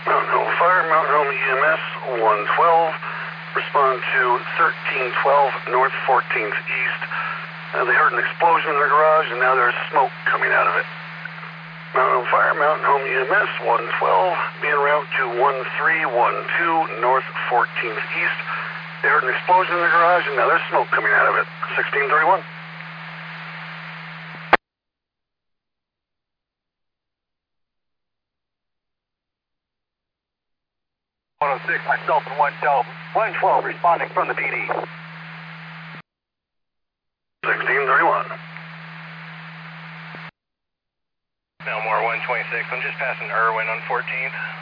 Mountain Home Fire, Mountain Home EMS 112. Respond to 1312 North 14th East. They heard an explosion in their garage and now there's smoke coming out of it. Mountain Home Fire, Mountain Home EMS 112. Be en route to 1312 North 14th East. They heard an explosion in their garage and now there's smoke coming out of it. 1631. 106, myself and 112. 112 responding from the PD. 1631. Elmore 126, I'm just passing Irwin on 14th.